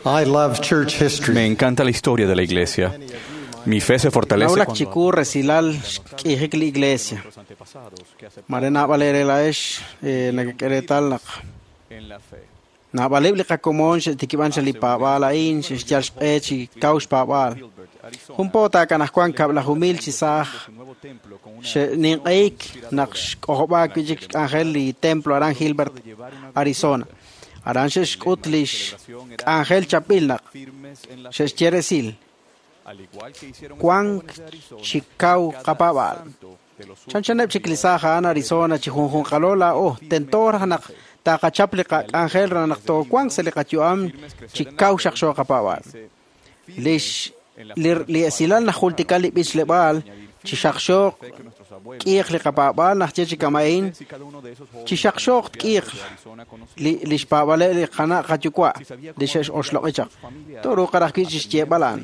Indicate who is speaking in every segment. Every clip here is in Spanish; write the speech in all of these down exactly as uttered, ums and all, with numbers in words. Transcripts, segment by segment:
Speaker 1: I love church history.
Speaker 2: Me encanta la historia de la iglesia. Mi fe se fortalece
Speaker 3: Naulak
Speaker 2: cuando
Speaker 3: chikur silal kihik la iglesia. Marena valere la es na keretal na.
Speaker 2: en la fe.
Speaker 3: Na valebli ka komon se tikiban se lipa bala in se chals echi kaus pa bal. Un pota kana kwan kabla humil chi sa se nin eik na koba kijik angel li templo aran Gilbert Arizona. Aranches utlish Ángel Chapilnak, se quiere decir, Juan Chicau Capabal. Chanchanep Chiclisaja, Arizona, Chihun Jalola, oh, Tentor Hanak, Taka Chaplica, Ángel Ranacto, Juan Selecachuam, Chicau Shaksho Capabal. Lish Liesilan Hulticali Bislebal, Chishaksho. Kier li kapabal nach jechi kamain chishakshok kier li li spabale li khana khachukwa li shesh oshloqicha toru qarakhi chishche balan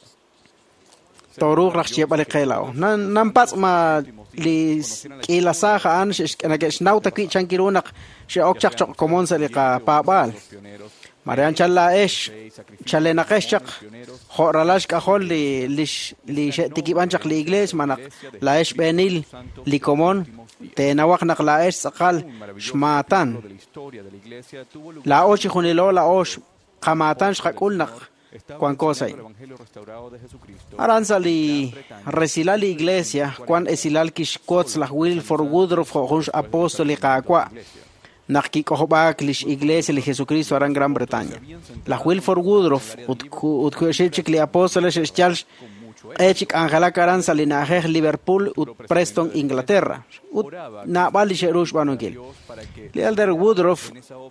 Speaker 3: toru rakhche bale qelao nan nan pats ma li kila saha an shesh kana gesh nauta ki chankirunak she okchak chok komon sa li ka pabal Marian challa esh chalena qeshchak khoralash ka khol li li tikiban chak li igles manak la esh benil li komon te nawak nak la esh saqal shmatan la osh khunilo la osh qamatan shqakul nak kwan kosay aranza li resila li iglesia kwan esilal kishkots la will for Woodruff khunsh apostoli qaqwa Nakki kohobak lish iglesia li Jesucristo aran Gran Bretaña. La Wilford Woodruff ut kushechik li apóstoles estials echik Angela Karan salinajeh Liverpool ut Preston Inglaterra. Ut na bali sherush banukil. Li elder Woodruff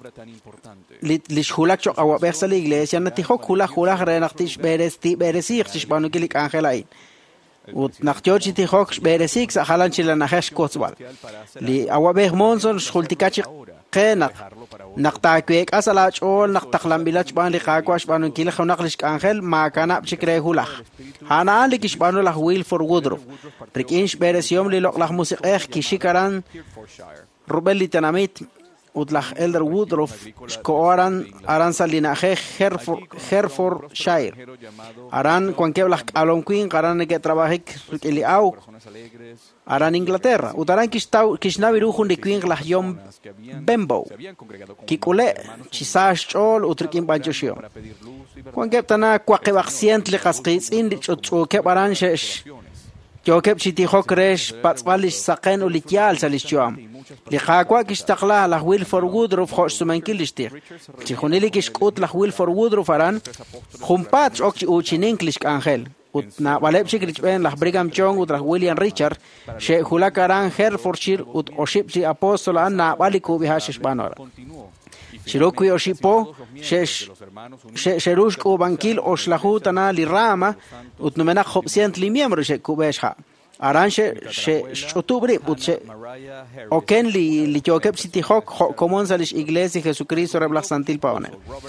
Speaker 3: li lish hulak chok awabek sa li iglesia natihok hulak hulak renaktish beres ti beresik tish banukil ik Angela in. Ut nakjochi tihok beresik sa halan chilanajeh kotswal. Li awabek monson shultikachik Kenak naktakwek asalach ol naktaklambilach ban li qaqwash banu kil khunaqlish Ángel ma kana bchikre hulakh hana likish banu la Wilford Woodruff rikinsh beresiom li loqlakh musiqeh kishikaran Rubel litanamit utlakh elder Woodruff skoran aran salinaje Herefordshire aran kwankeblakh alon queen qaran ke trabajik rikili au aran Inglaterra utaran kishtaw kishnaviru hun de queen la yom Bembo kikule chisash chol utrikin banchoshio kwankeptana kwaqebaxient li qasqis indi chutsu ke baran shesh Jokep chiti hokresh patsbalish saqen ulityal salishchom li qaqwa kishtaqla la Wilford Woodruff khosh sumankilishtir chihunili kishkut la Wilford Woodruff aran khumpach okchi uchininklish Ángel ut na walebchik richben la Brigham Young ut la William Richard she hulakaran Herefordshire ut oshipchi apostol an na waliku bihashish banora Shirokui oshipo shesh sherush ko bankil oshlahutana li rama ut numena khopsient li miembro she kubesha aranche she chutubri ut she oken li li jokep city hok komon salish iglesia Jesucristo reblach santil paone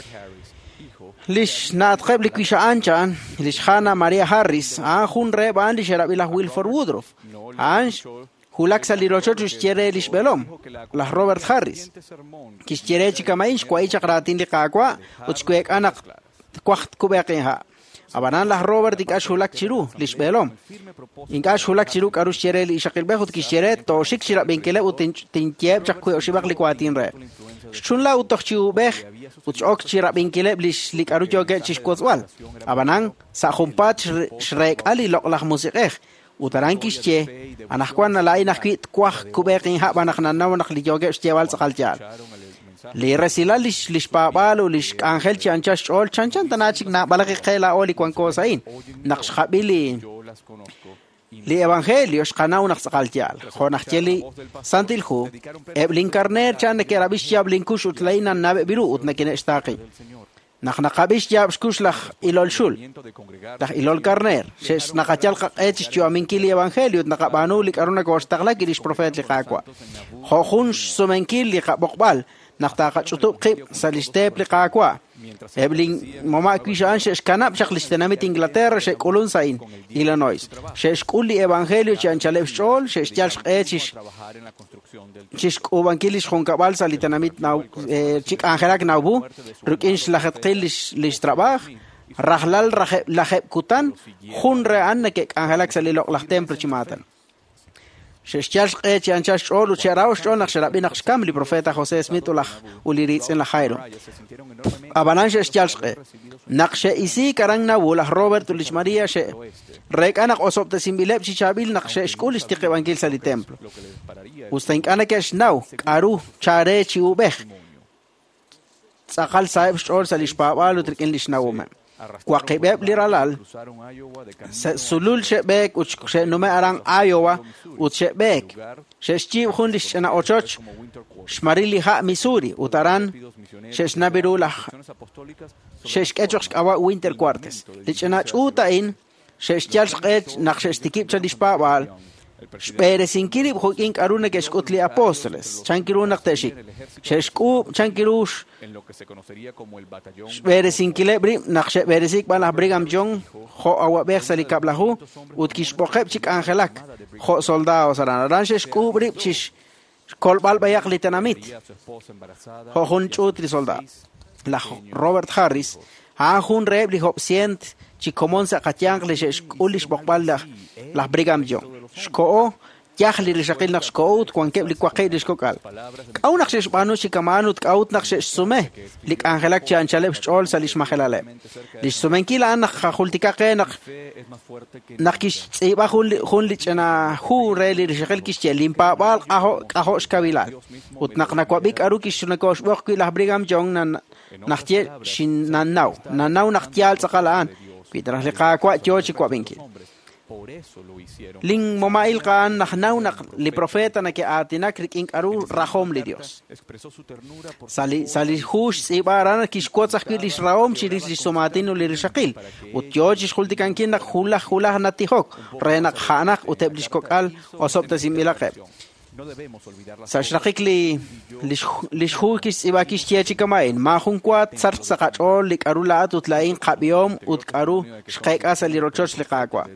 Speaker 3: lish na tqebli kisha anchan lish Hannah Maria Harris a hun re bandi sherabila Wilford Woodruff ansh Hulak salirocho quiere lish belom la Robert Harris kischiere chikamainch kwai chakratin li qaqwa uchkwek anak kwacht kubeqinha abanan la Robert ikash hulak chiru lish belom inkash hulak chiru karush quiere li shaqil behut kischiere to shik shira benkele utin tinkieb chakwe oshibak li kwatin re shunla utochiu beh uchok chira benkele lish li karucho ge chishkwal abanan sa khumpach shrek ali loqlah musiqeh utaran kishche anakwana la inakwit kwah kubeqin ha banakna wa nakli joge stewal saqaljal li resila lish lish babalo lish Ángel chanchash ol chanchan tanachik na balaqi qela oli kwan kosain naqsh khabili li evangelio shqana wa naqsaqaljal khonaqcheli santilhu eblin karner chan ke rabish yablin kush utlaina nabe biru utna kene ishtaqi Nakhna qabish jab shkushlakh ilol shul tah ilol karner shesh naqachal qech chuamin kili evangelio naqabanu lik aruna kostaqla kilish profet li qaqwa khokhun sumenkil li qaboqbal naqta qachutub qib salistep li qaqwa Eblin moma kwishan shesh kanap shaklish tenamit Inglaterra she kulun sain Illinois. Shesh kuli evangelio che anchalef shol shesh jalsh echish. Chish ubankilish khon kabal salitanamit nau chik angelak naubu rukin shlachet qilish lish trabaj. Rahlal laheb kutan khunre anne ke angelak salilok lah templo chimatan. Sheshtiash qech yanchash olu cherao shon nach sharabin nach kamli profeta José Smith ulach uliritz en la jairo. Abanan sheshtiash qe. Naqshe isi karang na ulah Robert ulich Maria she. Rek anak osop te simbileb chichabil naqshe shkul istiq evangel sali templo. Ustank anakesh nau aru chare chi ubeh. Tsaqal saib shol sali shpabal utrikin lish naumen. Kwaqibeb liralal sulul shebek uch nume arang Iowa ut shebek sheshchi khundish na ochoch shmarili ha Missouri utaran sheshnabirulah sheshkechoch awa winter quarters lichna chuta in sheshchal shqech naqshestikib chalishpabal Spere sinkirib hukin karuna que escutli apóstoles, chankirunak teshik, sheshku chankirush, spere sinkilebri, naqshe beresik balah brigam jong, ho awabek salikablahu, utkishpokeb chik angelak, ho soldados aran, ransheshku bripchish, kolbal bayak litanamit, ho hunchutri soldado. La Robert Harris, ha hun rebli hop sient, chikomon sa katyang leshesh ulish bokbal la brigam jong. Shko yahli rishaqil nak shkout kwan kebli kwaqid shkokal au nak shesh banu shikamanut kaut nak shesh sume lik angelak chan chaleb shol salish mahelale lish sumen kila anak khultika qenak nakish tsiba khul khul lichana hu reli rishaqil kish limpa bal qaho qaho shkawila ut nak nakwabik aru kish nakosh bokki la brigam jong nan nakhtie shin nanau nanau nakhtial tsaqalaan pidra liqa kwa chochi kwa binki Ling momail kan nahnau nak li profeta na ke atina kriking aru rahom li Dios. Sali sali hush sibaran kishkotsach kilis raom chilis somatino li rishaqil. Ut yojish khultikan kin nak hula hula natihok. Renak hanak uteblish kokal osopta similaqeb. Sashraqik li lishhu kis ibakish tiachi kamain ma hun kwat sar saqachol lik arula utlain qabiom ut aru shqeq asali rochoch liqaqwa.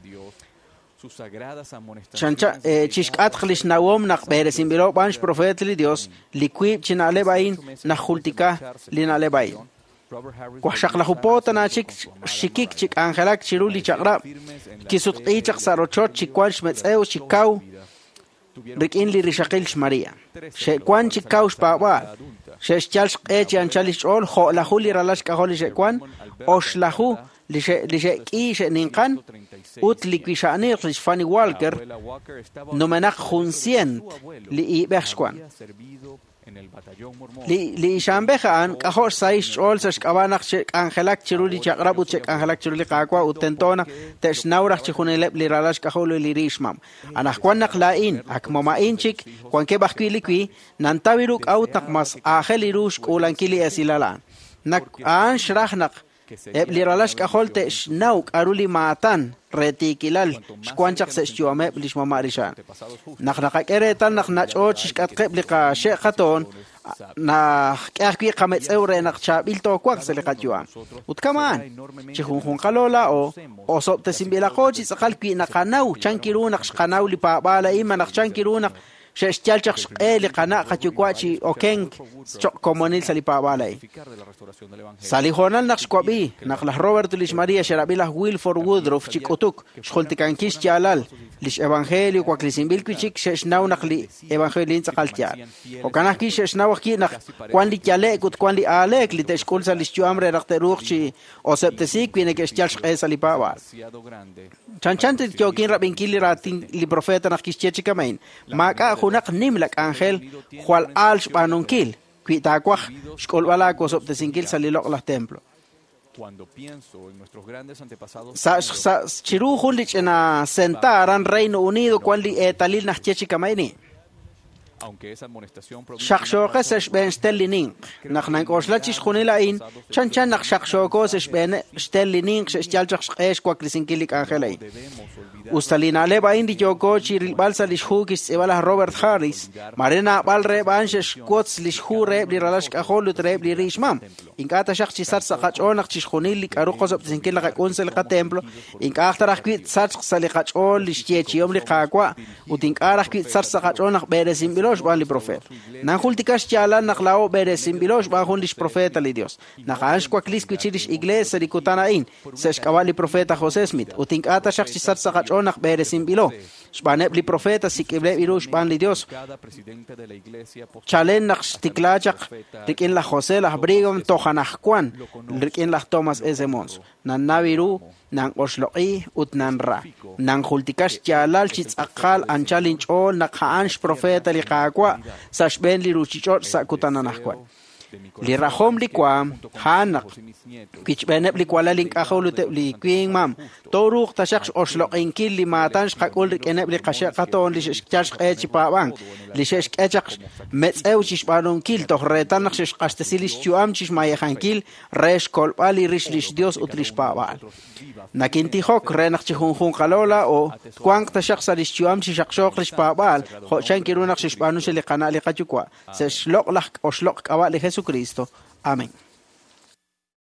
Speaker 3: Chancha chishkat khlish nawom nak bere simbiro banch profet li Dios liquib chinale bain na khultika linale bain kwa shaqla hupota na chik shikik chik angelak chiruli chaqra kisut qichaq sarochot chikwanch metseu chikau rikin li rishaqil shmaria shekwan chikau shpawa sheshchal qech anchalish ol kho la khuli ralash ka kholi shekwan oshlahu lishe lishe ki sheninqan ut liquishani Fanny Walker no menak huncient li ibexkwan li li shambehan kahor saish ol sash kabanak angelak chiruli chaqrabut chek angelak chiruli qaqwa utentona teshnawrach chkhuneleb li ralash kaholo li rishmam anakwan naqlain akmama inchik kwan ke bakwi likwi nantawiruk autak mas ahelirush kulankili asilalan nak an shrahnak Ebli ralash kaholte shnauk aruli maatan retikilal shkwanchak se shtuame blish mamarishan naknaqak eretan naknach och shkatqeb liqa sheqaton na qaqi qametz eure naqchabil to kwak se liqatjuan utkaman chihun hun qalola o osop tesimbila qochi saqalqi naqanau chankiru naqshqanau li pa bala ima naqchankiru naq sheshtial chaq eli qana qachukwachi okeng chok komonil salipa balai sali honal naqshkwabi naqlah Robert lish Maria sharabilah Wilford Woodruff chikutuk shkhultikan kish chalal lish evangelio kwaklisimbil kichik sheshnau naqli evangelin tsaqaltial okanak kish sheshnau ki naq kwan li chale kut kwan li alek li teshkul salish chuamre raqteruqchi o septesik vine que shtial shqe salipa bal chanchante kyokin rabinkili ratin li profeta naqkish chechikamain maka hunak nimlak angel hual alsh banunkil kuita kwaj shkolbala kosop tesinkil salilok la templo sa sa chiru hulich na sentaran Reino Unido kwali etalil nachchechi kamaini shakshoke sesh ben stellinin nach nan koslachis khunilain chan chan nach shakshoko sesh ben stellinin sesh jalchak esh kwa krisinkilik angelai ustalina leba indi joko chiril balsa lishhugis ebala Robert Harris marena balre bansh quots lishhure bli ralash kaholu trebli rishmam inkata shakchi sarsa qachonaq chishkhunilik aruqosop tsinkila konsel qa templo inkahtaraq kwit sarsa saliqachol lishchechiom liqaqwa utinkaraq kwit sarsa qachonaq beresim bilosh ban li profeta nan hultikash chala naqlao beresim bilosh ban hun lish profeta li Dios naqash kwa klis kwichilish iglesia likutanain sesh kawali profeta José Smith utinkata shakchi sarsa qachonaq beresim bilo shbaneb li profeta sikible bilosh ban li Dios chalen naqsh tiklachaq rikin la José la brigam tojanaqkwan rikin la Thomas Esemons nan naviru nan oshloqi ut nan ra nan hultikash chalal chitz aqal anchalin chol naqansh profeta li qaqwa sashben li ruchichot sakutananaqkwan li rahom li kwa hanak kichbeneb li kwala link akhulu te li queen mam toruq tashakh oshloqin kil li matansh qaqul rikeneb li qashaqaton li shchash qechi paban li shesh qechaq metsew chishbalon kil tohretan naqsh qastesilis chuam chish mayahankil resh kolbali rish lish Dios utrish pabal nakinti hok renaq chihun qalola o kwang tashakh salish chuam chishaqshoq rish pabal khochan kirunaq chishbanu shli qana li qachukwa se shloq lak oshloq qawali Jesucristo. Amén.